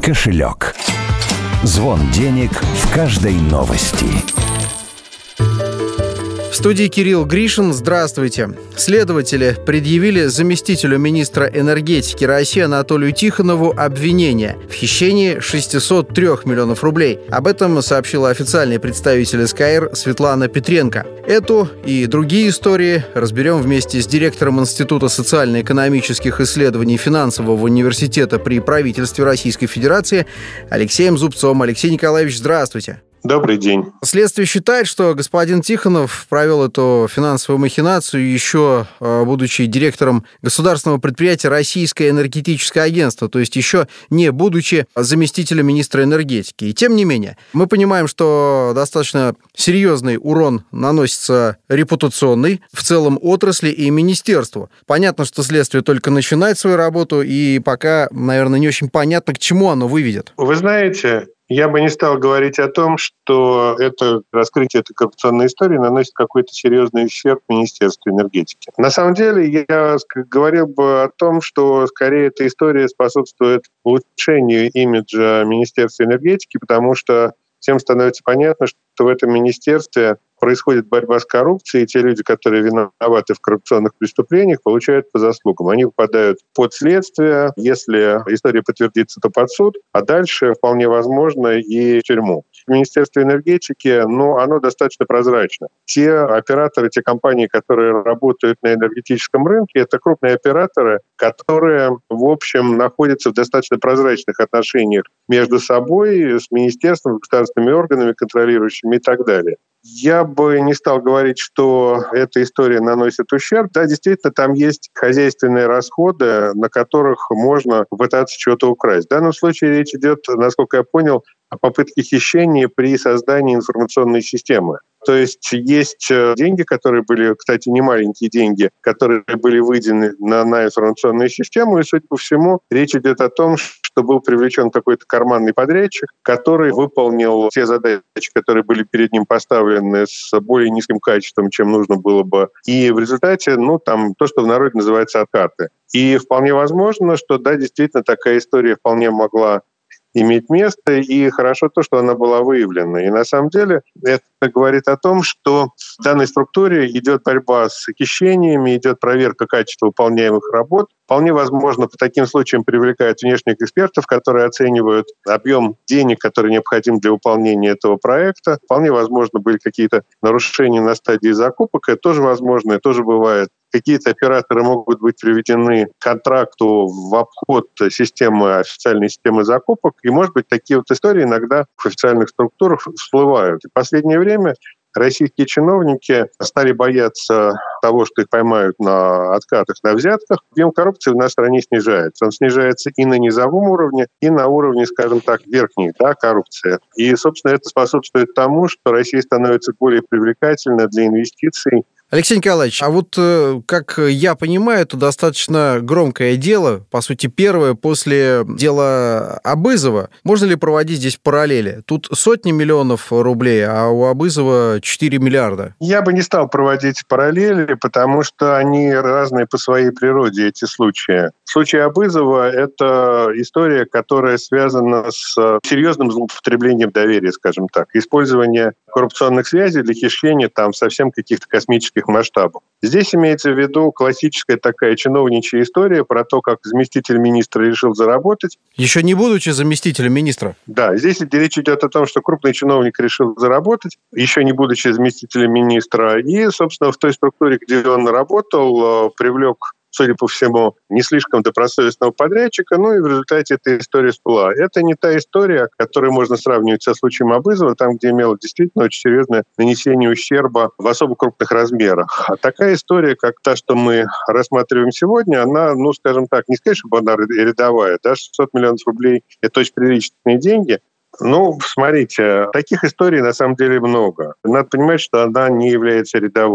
кошелек. Звон денег в каждой новости. В студии Кирилл Гришин. Здравствуйте. Следователи предъявили заместителю министра энергетики России Анатолию Тихонову обвинение в хищении 603 миллионов рублей. Об этом сообщила официальный представитель СКР Светлана Петренко. Эту и другие истории разберем вместе с директором Института социально-экономических исследований Финансового университета при правительстве Российской Федерации Алексеем Зубцовым. Алексей Николаевич, здравствуйте. Добрый день. Следствие считает, что господин Тихонов провел эту финансовую махинацию еще будучи директором государственного предприятия «Российское энергетическое агентство», то есть еще не будучи заместителем министра энергетики. И тем не менее, мы понимаем, что достаточно серьезный урон наносится репутационный в целом отрасли и министерству. Понятно, что следствие только начинает свою работу, и пока, наверное, не очень понятно, к чему оно выведет. Вы знаете, я бы не стал говорить о том, что это раскрытие этой коррупционной истории наносит какой-то серьезный ущерб Министерству энергетики. На самом деле, я говорил бы о том, что скорее эта история способствует улучшению имиджа Министерства энергетики, потому что всем становится понятно, что в этом министерстве происходит борьба с коррупцией, и те люди, которые виноваты в коррупционных преступлениях, получают по заслугам. Они попадают под следствие, если история подтвердится, то под суд, а дальше вполне возможно и в тюрьму. Министерство энергетики, оно достаточно прозрачно. Те операторы, те компании, которые работают на энергетическом рынке, это крупные операторы, которые, в общем, находятся в достаточно прозрачных отношениях между собой, с министерством, государственными органами, контролирующими и так далее. Я бы не стал говорить, что эта история наносит ущерб. Да, действительно, там есть хозяйственные расходы, на которых можно пытаться чего-то украсть. В данном случае речь идет, насколько я понял, о попытке хищения при создании информационной системы. То есть деньги, которые были, кстати, не маленькие деньги, которые были выделены на информационную систему, и, судя по всему, речь идет о том, что был привлечен какой-то карманный подрядчик, который выполнил те задачи, которые были перед ним поставлены с более низким качеством, чем нужно было бы. И в результате, то, что в народе называется откаты. И вполне возможно, что, да, действительно, такая история вполне могла иметь место, и хорошо то, что она была выявлена. И на самом деле это говорит о том, что в данной структуре идет борьба с хищениями, идет проверка качества выполняемых работ. Вполне возможно, по таким случаям привлекают внешних экспертов, которые оценивают объем денег, который необходим для выполнения этого проекта. Вполне возможно, были какие-то нарушения на стадии закупок. Это тоже возможно, это тоже бывает. Какие-то операторы могут быть приведены к контракту в обход официальной системы закупок. И, может быть, такие вот истории иногда в официальных структурах всплывают. И в последнее время российские чиновники стали бояться того, что их поймают на откатах, на взятках. Объем коррупции у нас в стране снижается. Он снижается и на низовом уровне, и на уровне, скажем так, верхней коррупции. И, собственно, это способствует тому, что Россия становится более привлекательной для инвестиций. Алексей Николаевич, а вот, как я понимаю, это достаточно громкое дело, по сути, первое после дела Абызова. Можно ли проводить здесь параллели? Тут сотни миллионов рублей, а у Абызова 4 миллиарда. Я бы не стал проводить параллели, потому что они разные по своей природе, эти случаи. Случай Абызова – это история, которая связана с серьезным злоупотреблением доверия, скажем так. Использование коррупционных связей для хищения совсем каких-то космических масштабов. Здесь имеется в виду классическая такая чиновничья история про то, как заместитель министра решил заработать. Еще не будучи заместителем министра? Да, здесь речь идет о том, что крупный чиновник решил заработать, еще не будучи заместителем министра, и, собственно, в той структуре, где он работал, привлек, судя по всему, не слишком добросовестного подрядчика, и в результате эта история всплыла. Это не та история, которую можно сравнивать со случаем Абызова, там, где имело действительно очень серьезное нанесение ущерба в особо крупных размерах. А такая история, как та, что мы рассматриваем сегодня, она, скажем так, не сказать, чтобы она рядовая, 600 миллионов рублей – это очень приличные деньги. Смотрите, таких историй на самом деле много. Надо понимать, что она не является рядовой.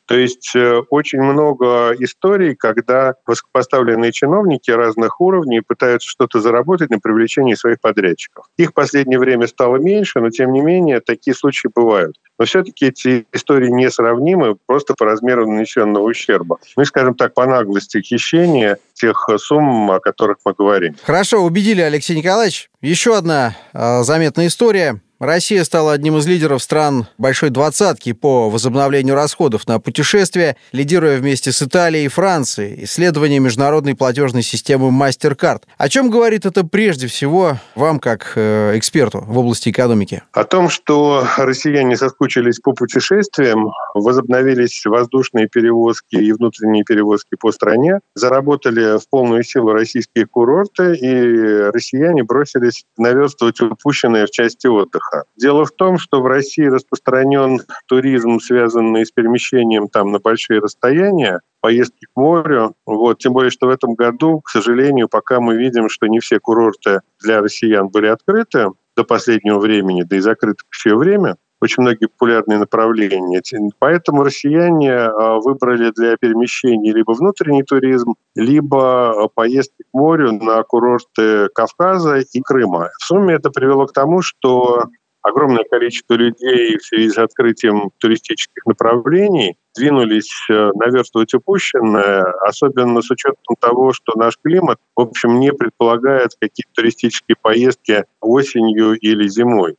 То есть очень много историй, когда высокопоставленные чиновники разных уровней пытаются что-то заработать на привлечении своих подрядчиков. Их в последнее время стало меньше, но тем не менее такие случаи бывают. Но все-таки эти истории несравнимы просто по размеру нанесенного ущерба. Ну и, скажем так, по наглости хищения тех сумм, о которых мы говорим. Хорошо, убедили, Алексей Николаевич. Еще одна заметная история. Россия стала одним из лидеров стран Большой Двадцатки по возобновлению расходов на путешествия, лидируя вместе с Италией и Францией исследование международной платежной системы MasterCard. О чем говорит это прежде всего вам, как эксперту в области экономики? О том, что россияне соскучились по путешествиям, возобновились воздушные перевозки и внутренние перевозки по стране, заработали в полную силу российские курорты, и россияне бросились наверстывать упущенное в части отдыха. Дело в том, что в России распространен туризм, связанный с перемещением там на большие расстояния, поездки к морю. Тем более, что в этом году, к сожалению, пока мы видим, что не все курорты для россиян были открыты до последнего времени, да и закрыты все время. Очень многие популярные направления. Поэтому россияне выбрали для перемещений либо внутренний туризм, либо поездки к морю на курорты Кавказа и Крыма. В сумме это привело к тому, что огромное количество людей в связи с открытием туристических направлений двинулись наверстывать упущенное, особенно с учетом того, что наш климат, в общем, не предполагает какие-то туристические поездки осенью или зимой.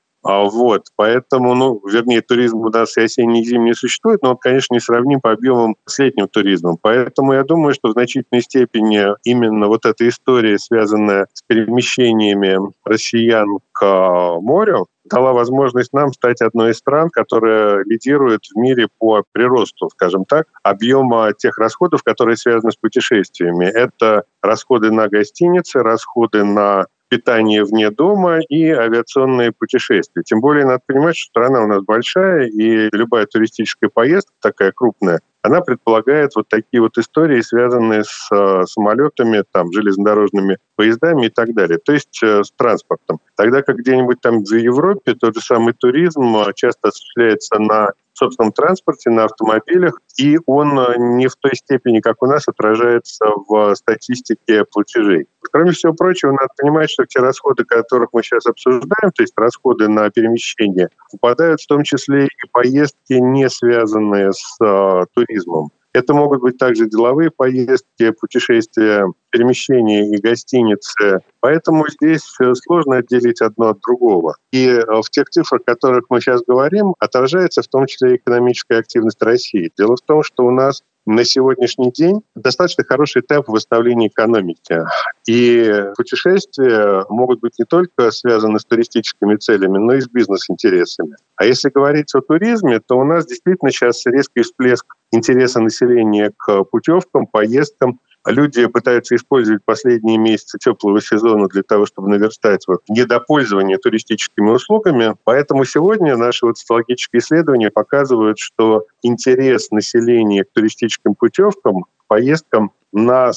Поэтому, туризм у нас и осенний, и зимний существует, но он, конечно, не сравним по объемам с летним туризмом. Поэтому я думаю, что в значительной степени именно эта история, связанная с перемещениями россиян к морю, дала возможность нам стать одной из стран, которая лидирует в мире по приросту, скажем так, объема тех расходов, которые связаны с путешествиями. Это расходы на гостиницы, расходы на питание вне дома и авиационные путешествия. Тем более, надо понимать, что страна у нас большая, и любая туристическая поездка, такая крупная, она предполагает такие истории, связанные с самолетами, железнодорожными поездами и так далее, то есть с транспортом. Тогда как где-нибудь в Европе тот же самый туризм часто осуществляется на собственном транспорте, на автомобилях, и он не в той степени, как у нас, отражается в статистике платежей. Кроме всего прочего, надо понимать, что те расходы, которых мы сейчас обсуждаем, то есть расходы на перемещение, попадают в том числе и поездки, не связанные с туризмом. Это могут быть также деловые поездки, путешествия, перемещения и гостиницы. Поэтому здесь сложно отделить одно от другого. И в тех цифрах, о которых мы сейчас говорим, отражается в том числе экономическая активность России. Дело в том, что у нас на сегодняшний день достаточно хороший темп восстановления экономики. И путешествия могут быть не только связаны с туристическими целями, но и с бизнес-интересами. А если говорить о туризме, то у нас действительно сейчас резкий всплеск интереса населения к путевкам, поездкам. Люди пытаются использовать последние месяцы теплого сезона для того, чтобы наверстать недопользование туристическими услугами. Поэтому сегодня наши социологические исследования показывают, что интерес населения к туристическим путевкам, поездкам на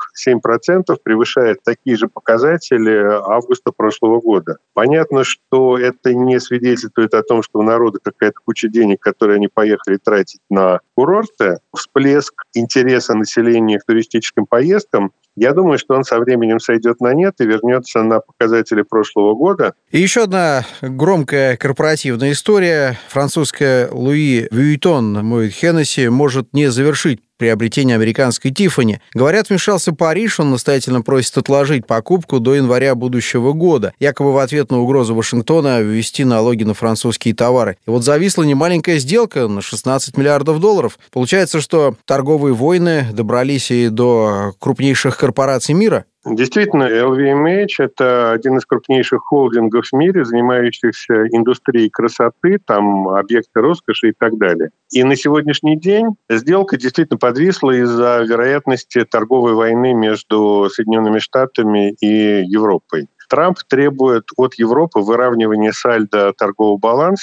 47% превышает такие же показатели августа прошлого года. Понятно, что это не свидетельствует о том, что у народа какая-то куча денег, которые они поехали тратить на курорты. Всплеск интереса населения к туристическим поездкам, я думаю, что он со временем сойдет на нет и вернется на показатели прошлого года. И еще одна громкая корпоративная история. Французская Луи Вьюитон Moet Hennessy может не завершить приобретение американской Тиффани. Говорят, вмешался Париж, он настоятельно просит отложить покупку до января будущего года, якобы в ответ на угрозу Вашингтона ввести налоги на французские товары. И зависла немаленькая сделка на $16 миллиардов. Получается, что торговые войны добрались и до крупнейших корпораций мира? Действительно, LVMH – это один из крупнейших холдингов в мире, занимающихся индустрией красоты, объекты роскоши и так далее. И на сегодняшний день сделка действительно подвисла из-за вероятности торговой войны между Соединенными Штатами и Европой. Трамп требует от Европы выравнивания сальдо торгового баланса,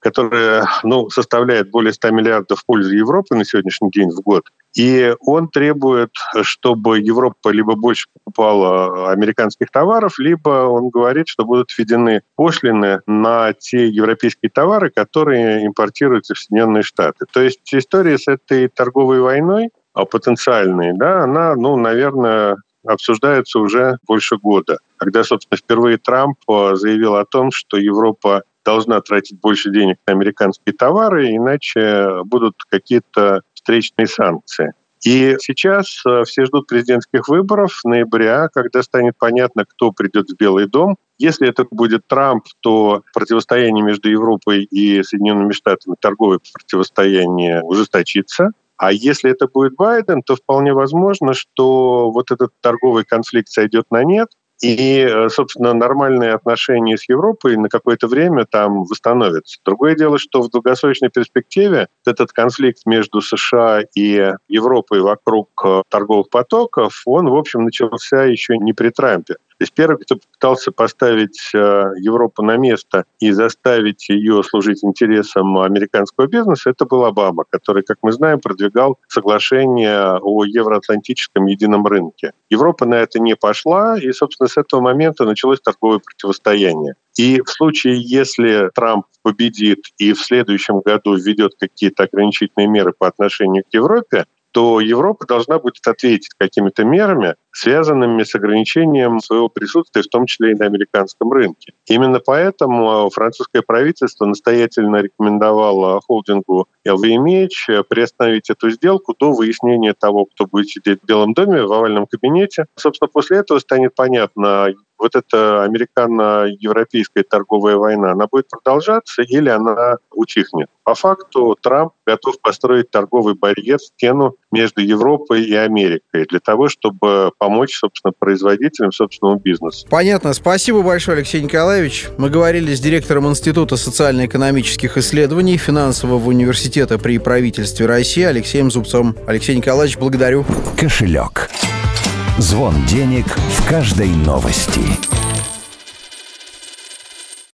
которая составляет более 100 миллиардов в пользу Европы на сегодняшний день в год. И он требует, чтобы Европа либо больше покупала американских товаров, либо он говорит, что будут введены пошлины на те европейские товары, которые импортируются в Соединенные Штаты. То есть история с этой торговой войной потенциальной, она, наверное, обсуждается уже больше года. Когда, собственно, впервые Трамп заявил о том, что Европа должна тратить больше денег на американские товары, иначе будут какие-то встречные санкции. И сейчас все ждут президентских выборов ноября, когда станет понятно, кто придет в Белый дом. Если это будет Трамп, то противостояние между Европой и Соединенными Штатами, торговое противостояние, ужесточится. А если это будет Байден, то вполне возможно, что вот этот торговый конфликт сойдет на нет, и, собственно, нормальные отношения с Европой на какое-то время там восстановятся. Другое дело, что в долгосрочной перспективе этот конфликт между США и Европой вокруг торговых потоков, он, в общем, начался еще не при Трампе. То есть первый, кто пытался поставить Европу на место и заставить ее служить интересам американского бизнеса, это был Обама, который, как мы знаем, продвигал соглашение о евроатлантическом едином рынке. Европа на это не пошла, и, собственно, с этого момента началось торговое противостояние. И в случае, если Трамп победит и в следующем году введет какие-то ограничительные меры по отношению к Европе, то Европа должна будет ответить какими-то мерами, связанными с ограничением своего присутствия, в том числе и на американском рынке. Именно поэтому французское правительство настоятельно рекомендовало холдингу LVMH приостановить эту сделку до выяснения того, кто будет сидеть в Белом доме, в овальном кабинете. Собственно, после этого станет понятно, вот эта американо-европейская торговая война, она будет продолжаться или она утихнет. По факту Трамп готов построить торговый барьер, стену между Европой и Америкой для того, чтобы помочь, собственно, производителям собственного бизнеса. Понятно. Спасибо большое, Алексей Николаевич. Мы говорили с директором Института социально-экономических исследований Финансового университета при правительстве России Алексеем Зубцовым. Алексей Николаевич, благодарю. Кошелек. Звон денег в каждой новости.